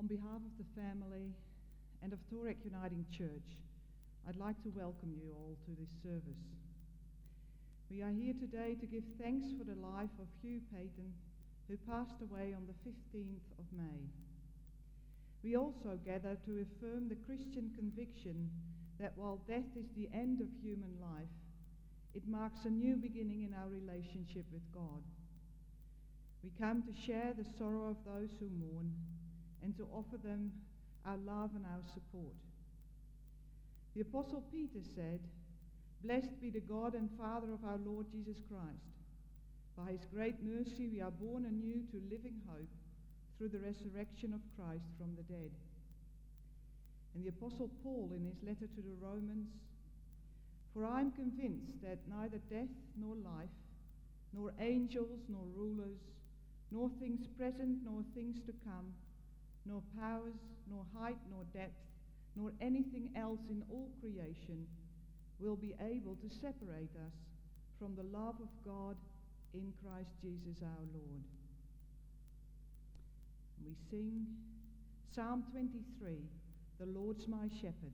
behalf of the family and of Torek Uniting Church, I'd like to welcome you all to this service. We are here today to give thanks for the life of Hugh Payton, who passed away on the 15th of May. We also gather to affirm the Christian conviction that while death is the end of human life, it marks a new beginning in our relationship with God. We come to share the sorrow of those who mourn and to offer them our love and our support. The Apostle Peter said, "Blessed be the God and Father of our Lord Jesus Christ. By his great mercy we are born anew to living hope through the resurrection of Christ from the dead." And the Apostle Paul in his letter to the Romans, "For I am convinced that neither death nor life, nor angels nor rulers, nor things present nor things to come, nor powers, nor height nor depth, nor anything else in all creation will be able to separate us from the love of God in Christ Jesus our Lord." And we sing Psalm 23, "The Lord's my shepherd."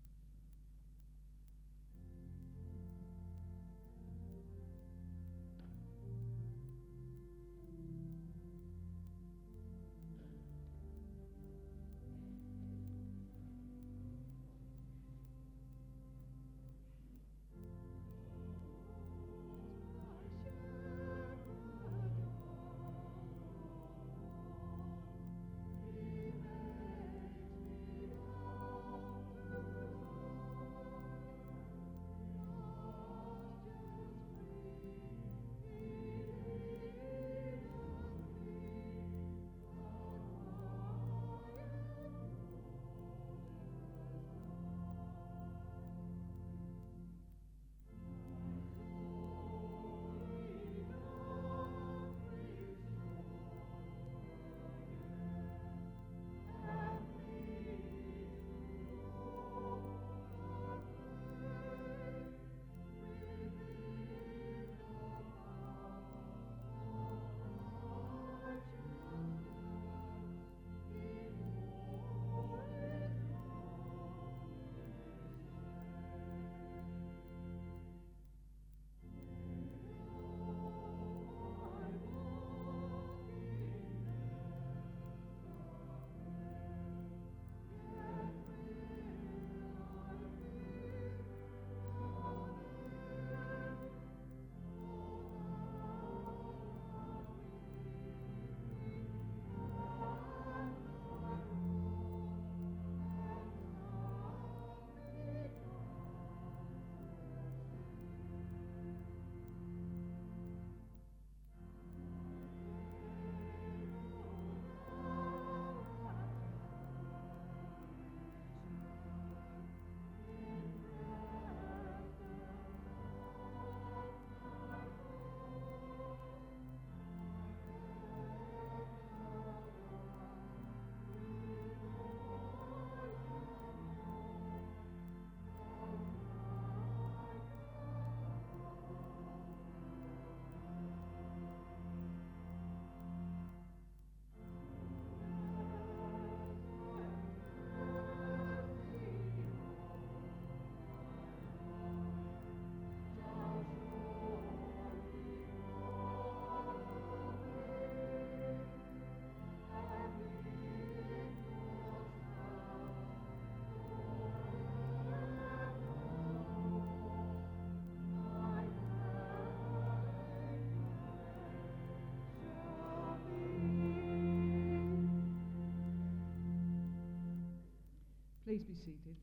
Please be seated.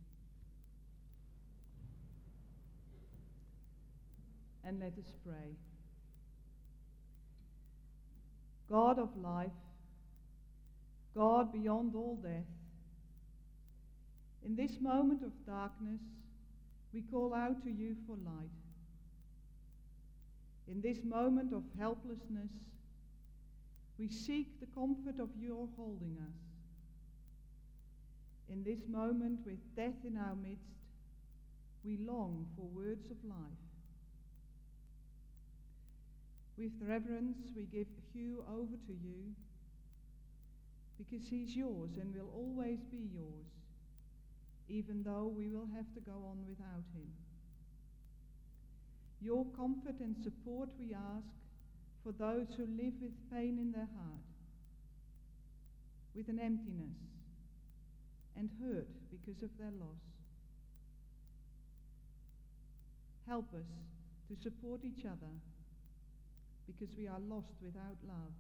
And let us pray. God of life, God beyond all death, in this moment of darkness, we call out to you for light. In this moment of helplessness, we seek the comfort of your holding us. In this moment, with death in our midst, we long for words of life. With reverence, we give Hugh over to you. because he's yours and will always be yours, even though we will have to go on without him. Your comfort and support we ask for those who live with pain in their heart, with an emptiness and hurt because of their loss. Help us to support each other because we are lost without love.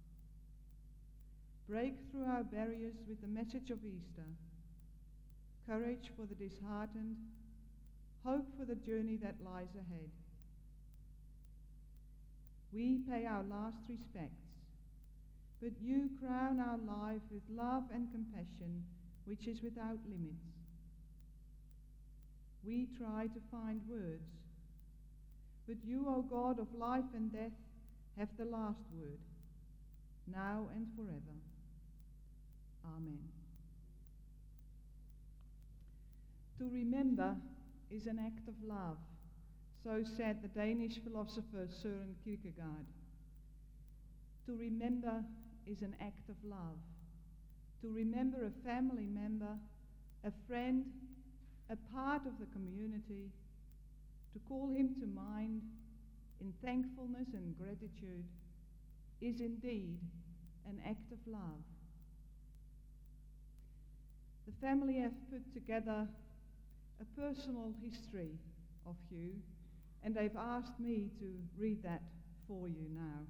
Break through our barriers with the message of Easter, courage for the disheartened, hope for the journey that lies ahead. We pay our last respects, but you crown our life with love and compassion, which is without limits. We try to find words, but you, O God of life and death, have the last word, now and forever. Amen. To remember is an act of love, so said the Danish philosopher Søren Kierkegaard. To remember is an act of love. To remember a family member, a friend, a part of the community, to call him to mind in thankfulness and gratitude is indeed an act of love. The family have put together a personal history of Hugh, and they've asked me to read that for you now.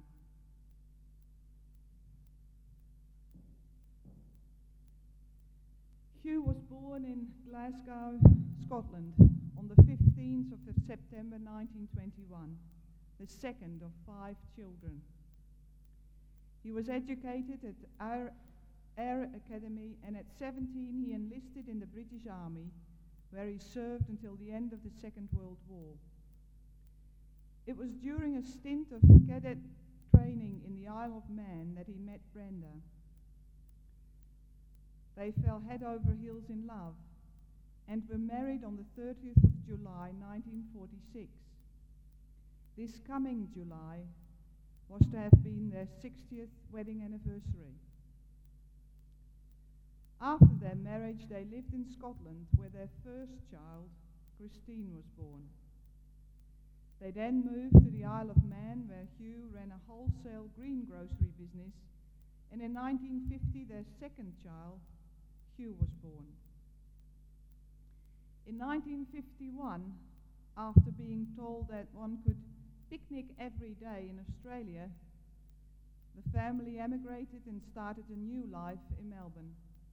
Hugh was born in Glasgow, Scotland, on the 15th of September 1921, the second of 5 children. He was educated at Ayr Academy, and at 17 he enlisted in the British Army, where he served until the end of the Second World War. It was during a stint of cadet training in the Isle of Man that he met Brenda. They fell head over heels in love and were married on the 30th of July 1946. This coming July was to have been their 60th wedding anniversary. After their marriage, they lived in Scotland, where their first child, Christine, was born. They then moved to the Isle of Man, where Hugh ran a wholesale greengrocery business, and in 1950 their second child, Hugh, was born. In 1951, after being told that one could picnic every day in Australia, the family emigrated and started a new life in Melbourne.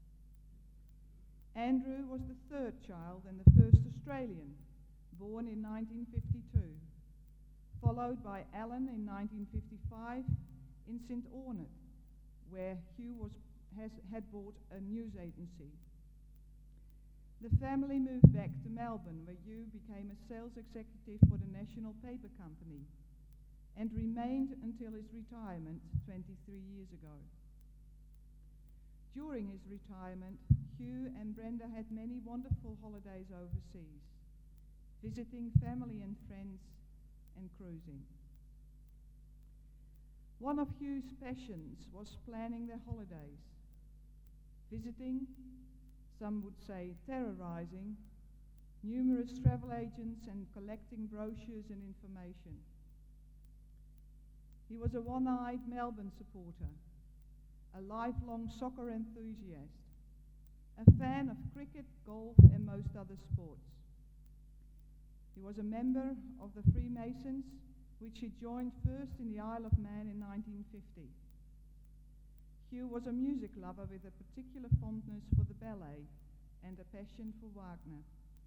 Andrew was the third child and the first Australian, born in 1952, followed by Alan in 1955 in St. Ornat, where Hugh had bought a news agency. The family moved back to Melbourne, where Hugh became a sales executive for the National Paper Company and remained until his retirement 23 years ago. During his retirement, Hugh and Brenda had many wonderful holidays overseas, visiting family and friends and cruising. One of Hugh's passions was planning their holidays, visiting, some would say terrorizing, numerous travel agents and collecting brochures and information. He was a one-eyed Melbourne supporter, a lifelong soccer enthusiast, a fan of cricket, golf and most other sports. He was a member of the Freemasons, which he joined first in the Isle of Man in 1950. Hugh was a music lover with a particular fondness for the ballet and a passion for Wagner.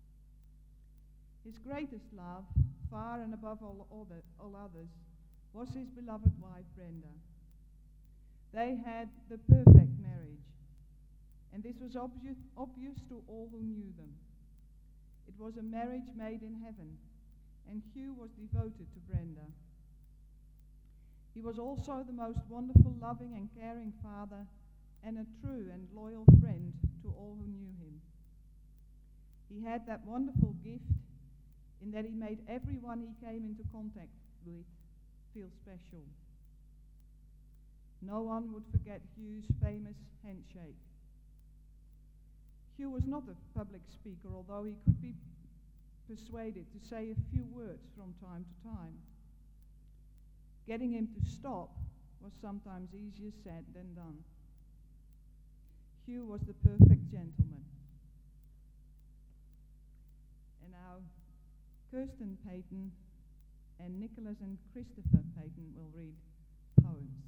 His greatest love, far and above all others, was his beloved wife Brenda. They had the perfect marriage, and this was obvious to all who knew them. It was a marriage made in heaven, and Hugh was devoted to Brenda. He was also the most wonderful, loving and caring father, and a true and loyal friend to all who knew him. He had that wonderful gift in that he made everyone he came into contact with feel special. No one would forget Hugh's famous handshake. Hugh was not a public speaker, although he could be persuaded to say a few words from time to time. Getting him to stop was sometimes easier said than done. Hugh was the perfect gentleman. And now Kirsten Payton and Nicholas and Christopher Payton will read poems.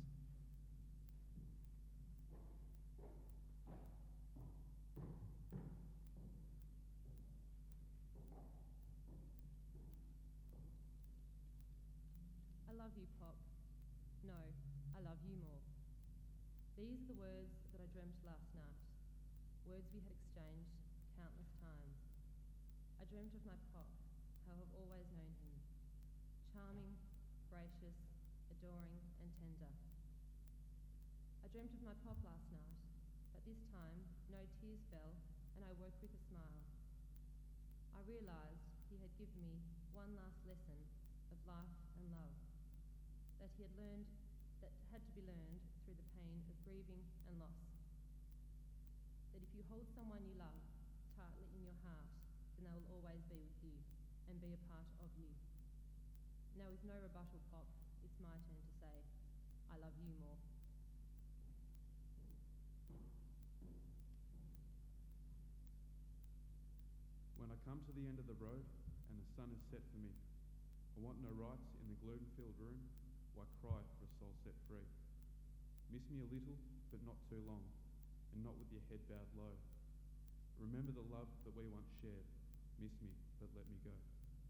I love you, Pop. No, I love you more. These are the words that I dreamt last night, words we had exchanged countless times. I dreamt of my Pop, how I've always known him, charming, gracious, adoring and tender. I dreamt of my Pop last night, but this time no tears fell and I woke with a smile. I realised he had given me one last lesson of life and love, that he had learned, that had to be learned through the pain of grieving and loss. That if you hold someone you love tightly in your heart, then they will always be with you and be a part of you. Now with no rebuttal, Pop, it's my turn to say, I love you more. When I come to the end of the road and the sun is set for me, I want no rights in the gloom-filled room. Why cry for a soul set free? Miss me a little, but not too long, and not with your head bowed low. Remember the love that we once shared. Miss me, but let me go.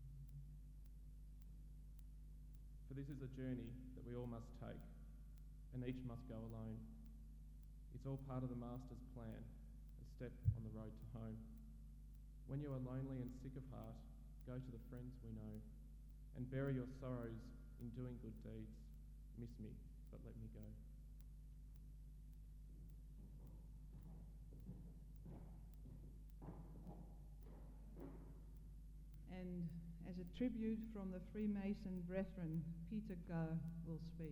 For this is a journey that we all must take, and each must go alone. It's all part of the Master's plan, a step on the road to home. When you are lonely and sick of heart, go to the friends we know, and bury your sorrows in doing good deeds. Miss me, but let me go. And as a tribute from the Freemason Brethren, Peter Goh will speak.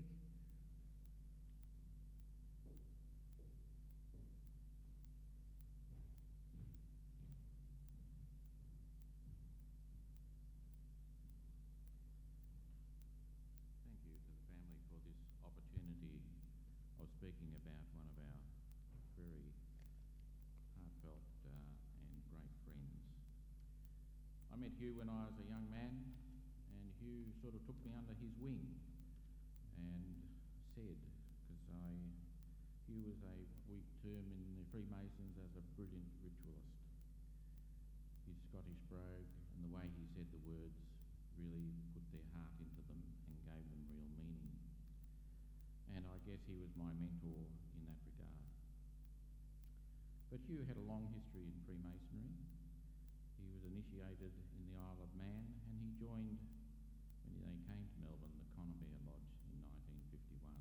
Speaking about one of our very heartfelt and great friends. I met Hugh when I was a young man, and Hugh sort of took me under his wing and said, because Hugh was a weak term in the Freemasons as a brilliant ritualist. His Scottish brogue and the way he said the words really put their heart into them and gave them real meaning. And I guess he was my mentor in that regard. But Hugh had a long history in Freemasonry. He was initiated in the Isle of Man, and he joined, when they came to Melbourne, the Conybeare Lodge in 1951.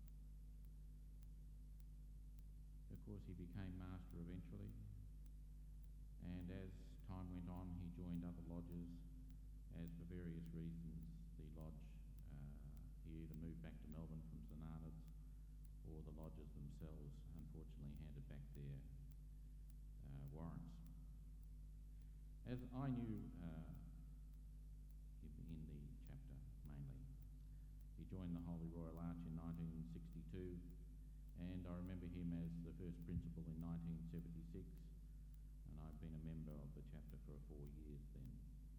Of course, he became master eventually, and as time went on, he joined other lodges, as for various reasons, the lodge, he either moved back to Melbourne from St Arnaud's, or the lodges themselves unfortunately handed back their warrants. As I knew in the chapter mainly, he joined the Holy Royal Arch in 1962, and I remember him as the first principal in 1976, and I've been a member of the chapter for 4 years then.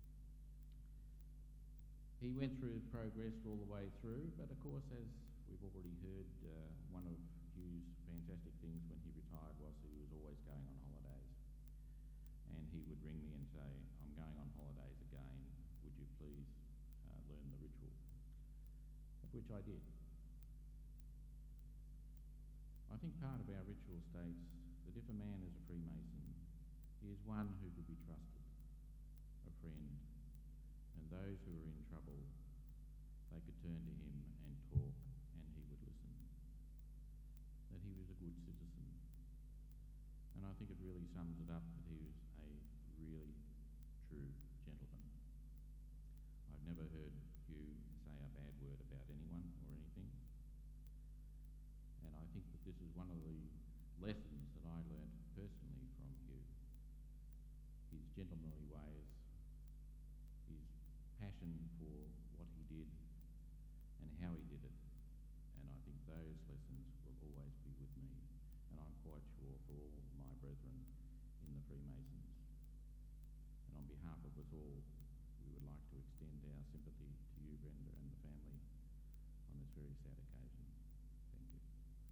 He went through progress all the way through, but of course, as we've already heard, one of Hugh's fantastic things when he retired was he was always going on holidays. And he would ring me and say, I'm going on holidays again, would you please learn the ritual? Of which I did. I think part of our ritual states that if a man is a Freemason, he is one who could be trusted, a friend, and those who are in trouble, they could turn to him and talk, and he would listen. That he was a good citizen. And I think it really sums it up that he was a really true gentleman. I've never heard Hugh say a bad word about anyone or anything. all my brethren in the Freemasons. And on behalf of us all, we would like to extend our sympathy to you, Brenda, and the family on this very sad occasion. Thank you.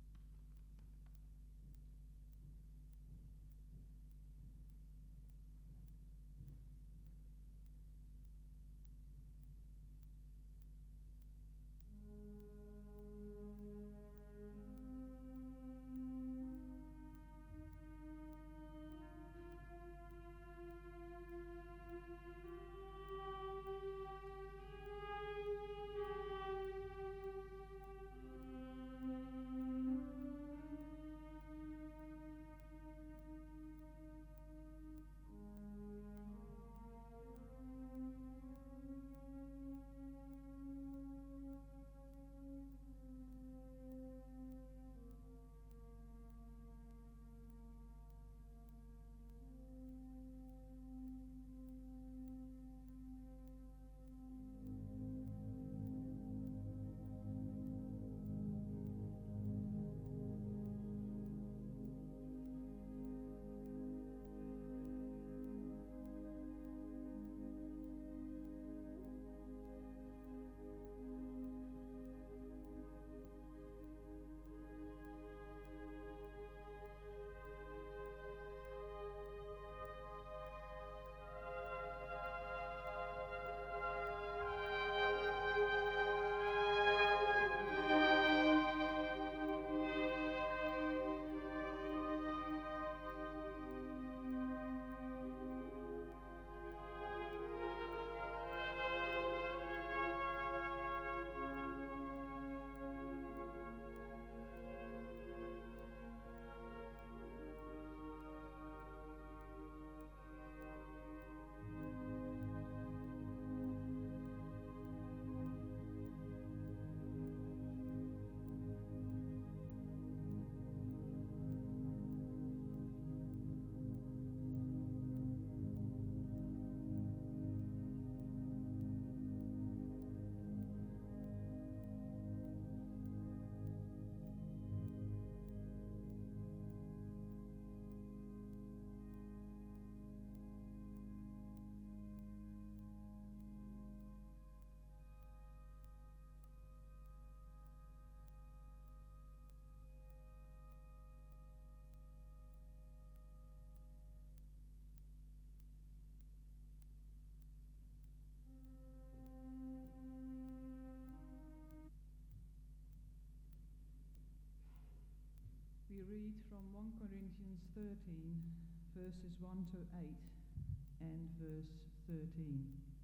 We read from 1 Corinthians 13, verses 1 to 8 and verse 13.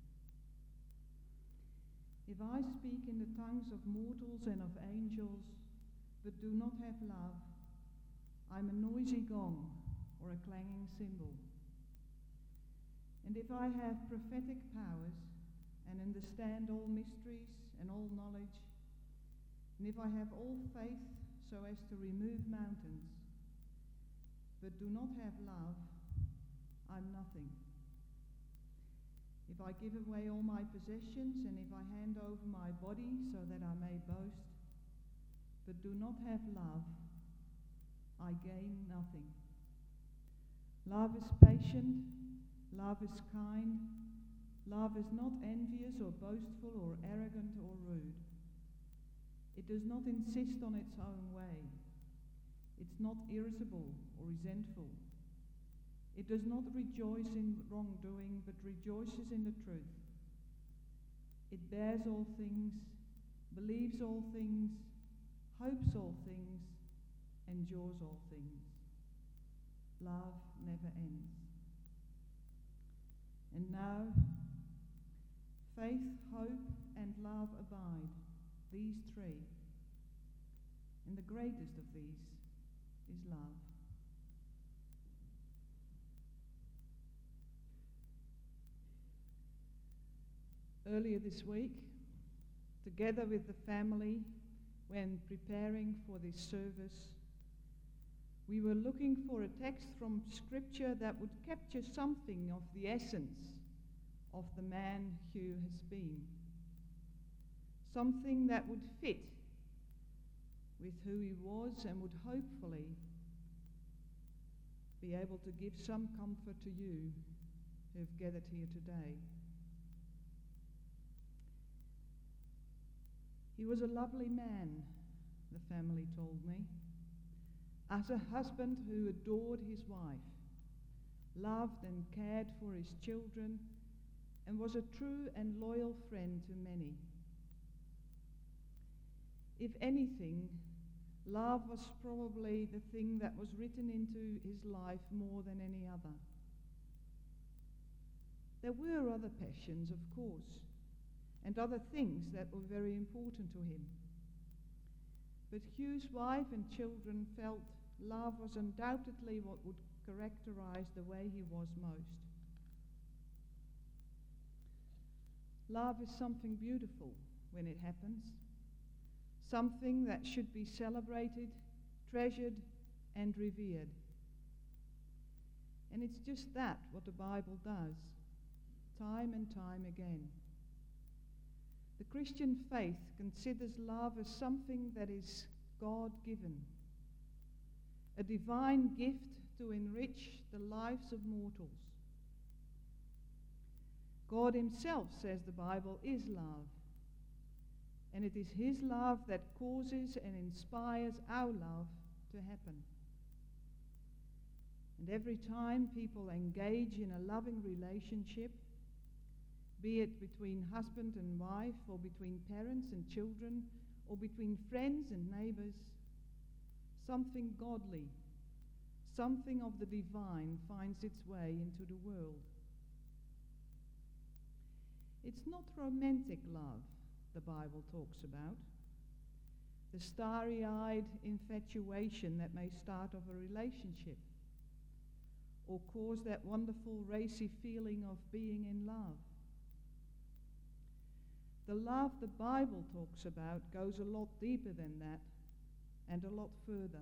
If I speak in the tongues of mortals and of angels, but do not have love, I'm a noisy gong or a clanging cymbal. And if I have prophetic powers and understand all mysteries and all knowledge, and if I have all faith so as to remove mountains, but do not have love, I'm nothing. If I give away all my possessions, and if I hand over my body so that I may boast, but do not have love, I gain nothing. Love is patient, love is kind, love is not envious or boastful or arrogant or rude. It does not insist on its own way. It's not irritable or resentful. It does not rejoice in wrongdoing, but rejoices in the truth. It bears all things, believes all things, hopes all things, endures all things. Love never ends. And now, faith, hope, and love abide, these three. And the greatest of these is love. Earlier this week, together with the family, when preparing for this service, we were looking for a text from Scripture that would capture something of the essence of the man Hugh has been. Something that would fit with who he was and would hopefully be able to give some comfort to you who have gathered here today. He was a lovely man, the family told me, as a husband who adored his wife, loved and cared for his children, and was a true and loyal friend to many. If anything, love was probably the thing that was written into his life more than any other. There were other passions, of course, and other things that were very important to him. But Hugh's wife and children felt love was undoubtedly what would characterize the way he was most. Love is something beautiful when it happens, something that should be celebrated, treasured, and revered. And it's just that what the Bible does, time and time again. The Christian faith considers love as something that is God-given, a divine gift to enrich the lives of mortals. God himself, says the Bible, is love, and it is his love that causes and inspires our love to happen. And every time people engage in a loving relationship, be it between husband and wife, or between parents and children, or between friends and neighbors, something godly, something of the divine finds its way into the world. It's not romantic love the Bible talks about, the starry-eyed infatuation that may start off a relationship, or cause that wonderful racy feeling of being in love. The love the Bible talks about goes a lot deeper than that, and a lot further.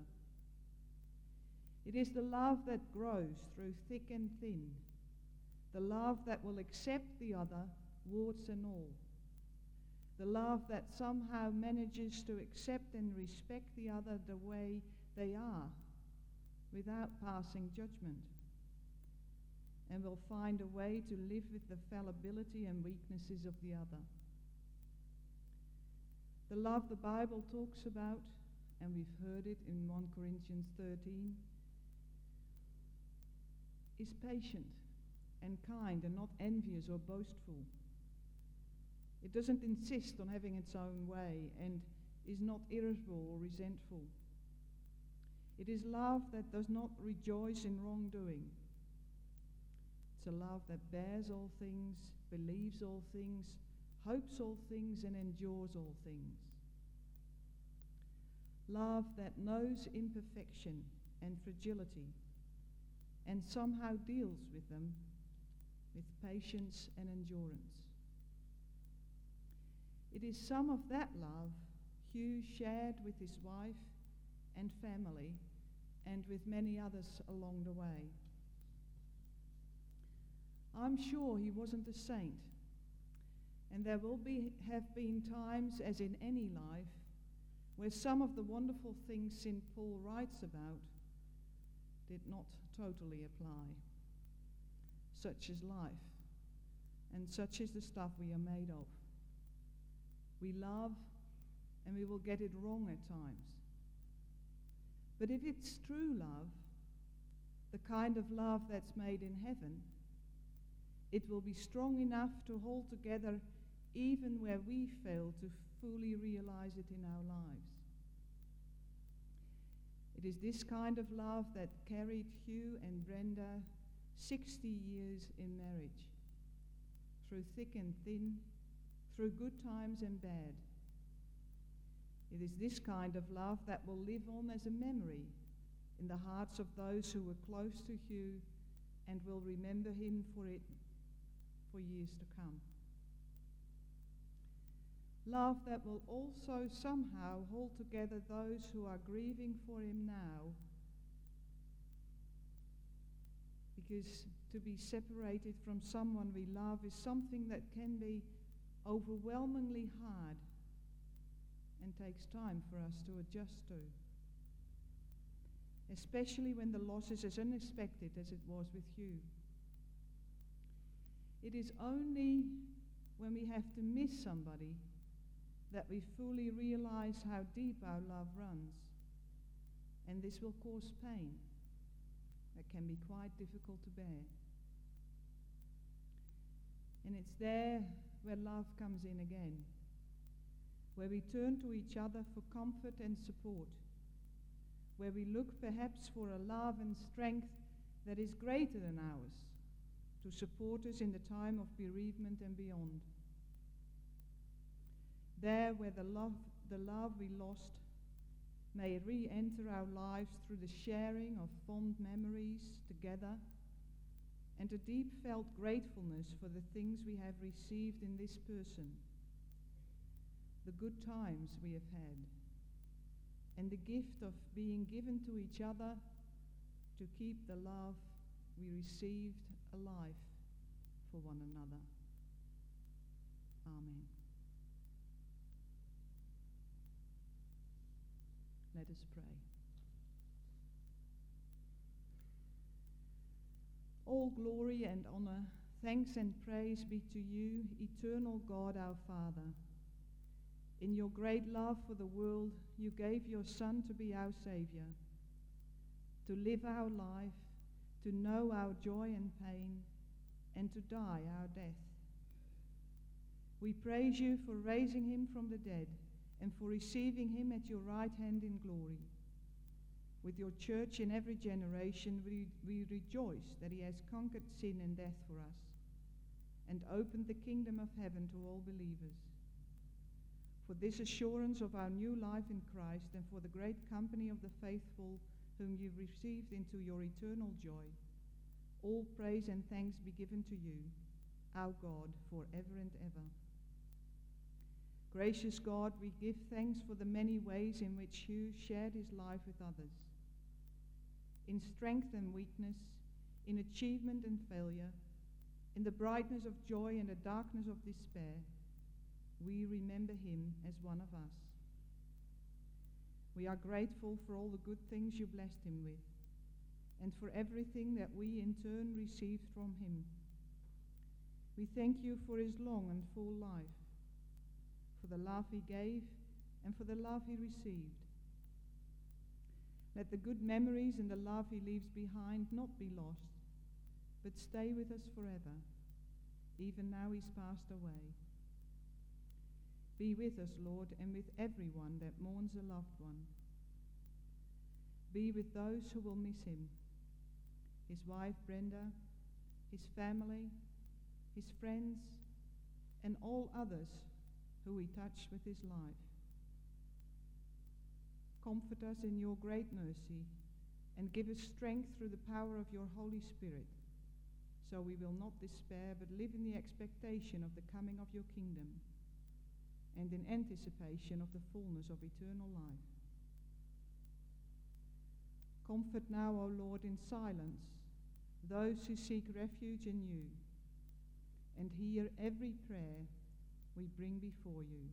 It is the love that grows through thick and thin, the love that will accept the other, warts and all, the love that somehow manages to accept and respect the other the way they are, without passing judgment, and will find a way to live with the fallibility and weaknesses of the other. The love the Bible talks about, and we've heard it in 1 Corinthians 13, is patient and kind and not envious or boastful. It doesn't insist on having its own way and is not irritable or resentful. It is love that does not rejoice in wrongdoing. It's a love that bears all things, believes all things, hopes all things, and endures all things. Love that knows imperfection and fragility and somehow deals with them with patience and endurance. It is some of that love Hugh shared with his wife and family and with many others along the way. I'm sure he wasn't a saint, and there will have been times, as in any life, where some of the wonderful things St. Paul writes about did not totally apply. Such is life, and such is the stuff we are made of. We love, and we will get it wrong at times. But if it's true love, the kind of love that's made in heaven, it will be strong enough to hold together even where we fail to fully realize it in our lives. It is this kind of love that carried Hugh and Brenda 60 years in marriage, through thick and thin, through good times and bad. It is this kind of love that will live on as a memory in the hearts of those who were close to Hugh and will remember him for years to come. Love that will also somehow hold together those who are grieving for him now, because to be separated from someone we love is something that can be overwhelmingly hard and takes time for us to adjust to. especially when the loss is as unexpected as it was with Hugh. It is only when we have to miss somebody that we fully realize how deep our love runs, and this will cause pain that can be quite difficult to bear. And it's there where love comes in again, where we turn to each other for comfort and support, where we look perhaps for a love and strength that is greater than ours, to support us in the time of bereavement and beyond. There where the love we lost may re-enter our lives through the sharing of fond memories together and a deep felt gratefulness for the things we have received in this person, the good times we have had, and the gift of being given to each other to keep the love we received alive for one another. Amen. Let us pray. All glory and honor, thanks and praise be to you, eternal God our Father. In your great love for the world, you gave your Son to be our Saviour, to live our life, to know our joy and pain, and to die our death. We praise you for raising him from the dead and for receiving him at your right hand in glory. With your church in every generation, we rejoice that he has conquered sin and death for us and opened the kingdom of heaven to all believers. For this assurance of our new life in Christ and for the great company of the faithful whom you've received into your eternal joy, all praise and thanks be given to you, our God, forever and ever. Gracious God, we give thanks for the many ways in which Hugh shared his life with others. In strength and weakness, in achievement and failure, in the brightness of joy and the darkness of despair, we remember him as one of us. We are grateful for all the good things you blessed him with, and for everything that we in turn received from him. We thank you for his long and full life, for the love he gave and for the love he received. Let the good memories and the love he leaves behind not be lost, but stay with us forever, even now he's passed away. Be with us, Lord, and with everyone that mourns a loved one. Be with those who will miss him, his wife Brenda, his family, his friends, and all others who he touched with his life. Comfort us in your great mercy and give us strength through the power of your Holy Spirit, so we will not despair but live in the expectation of the coming of your kingdom and in anticipation of the fullness of eternal life. Comfort now, O Lord, in silence those who seek refuge in you, and hear every prayer we bring before you.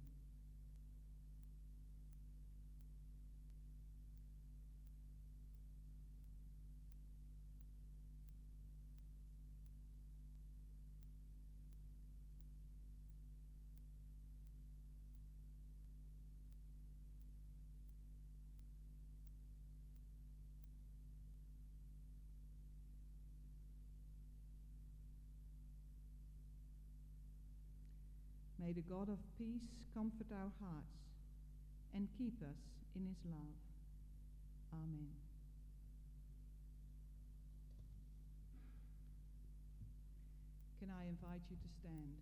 May the God of peace comfort our hearts and keep us in his love. Amen. Can I invite you to stand?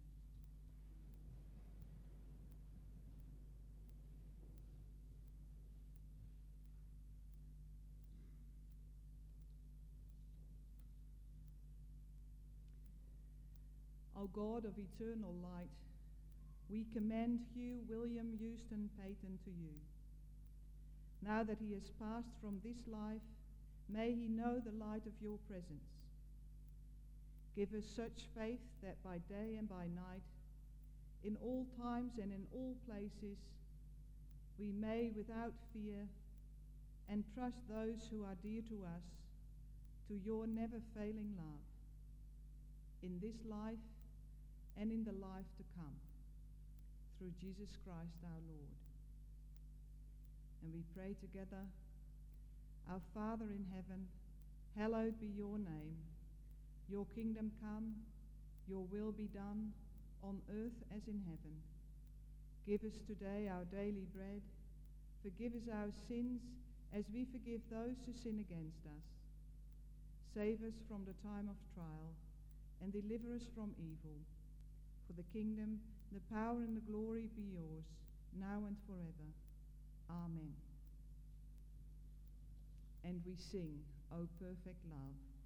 O God of eternal light, we commend Hugh William Houston Payton to you. Now that he has passed from this life, may he know the light of your presence. Give us such faith that by day and by night, in all times and in all places, we may without fear and trust those who are dear to us to your never-failing love in this life and in the life to come, through Jesus Christ our Lord. And we pray together, Our Father in heaven, hallowed be your name. Your kingdom come, your will be done, on earth as in heaven. Give us today our daily bread. Forgive us our sins as we forgive those who sin against us. Save us from the time of trial and deliver us from evil. For the kingdom, the power and the glory be yours, now and forever. Amen. And we sing, O perfect love.